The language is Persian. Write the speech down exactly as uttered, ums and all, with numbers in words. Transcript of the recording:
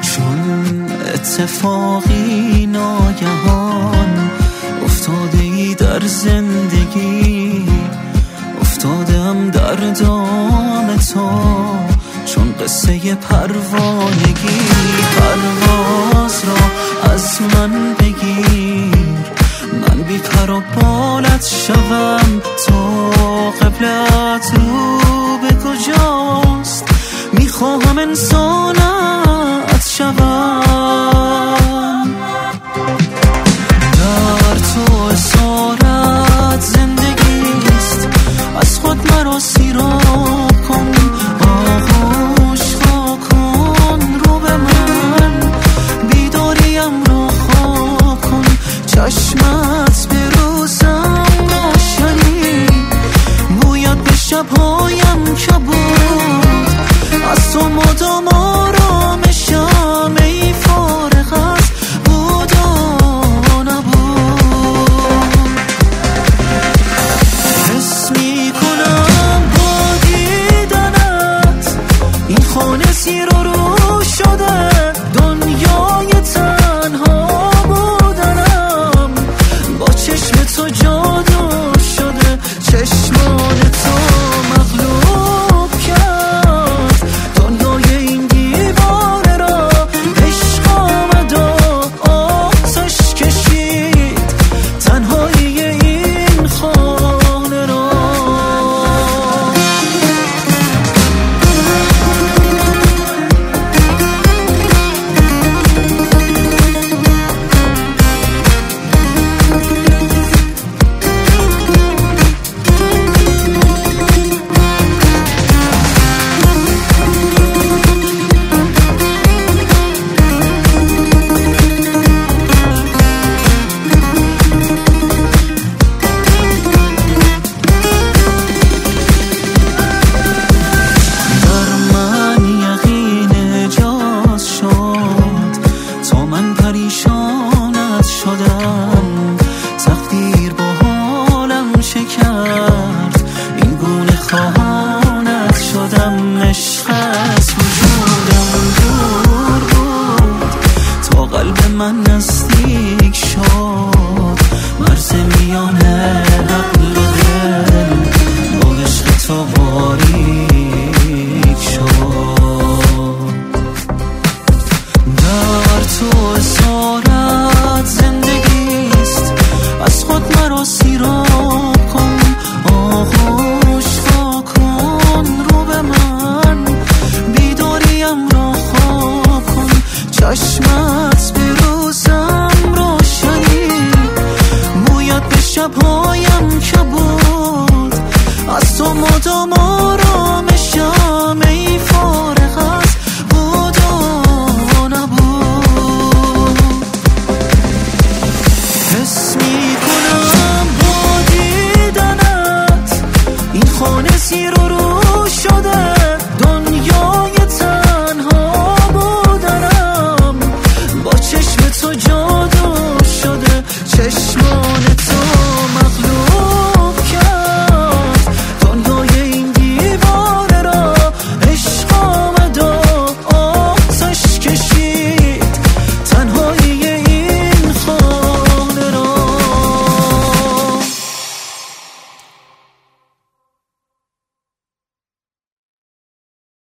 چون اتفاقی ناگهان افتاده ای در زندگی، افتادم در دام تو چون قصه پروانگی. پرواز را از من بگیر، من بی پر و بالت شوم. تو قبلت رو به کجاست؟ میخواهم انسانت شوم. در تو اسارت زندگیست، از خود مرا سیراب کن. آغوش ها کن رو به من، بیداریم رو خواب کن. چشمت به روزم روشنی، بوید به شبهایم کبود. از تو مدام آرامشم، ای فارغ از بود و نبود. حس میکنم با دیدنت این خانه زیر و رو شده. دنیای تنها بودنم با چشم تو جادو شده. چشمان تو مغلوب کرد دنیای این دیوانه را. عشق آمد و آتش کشید تنهایی این خانه را. پریشانت شدم، تقدیر با حالم شکرد. این گونه خواهانت شدم. عشق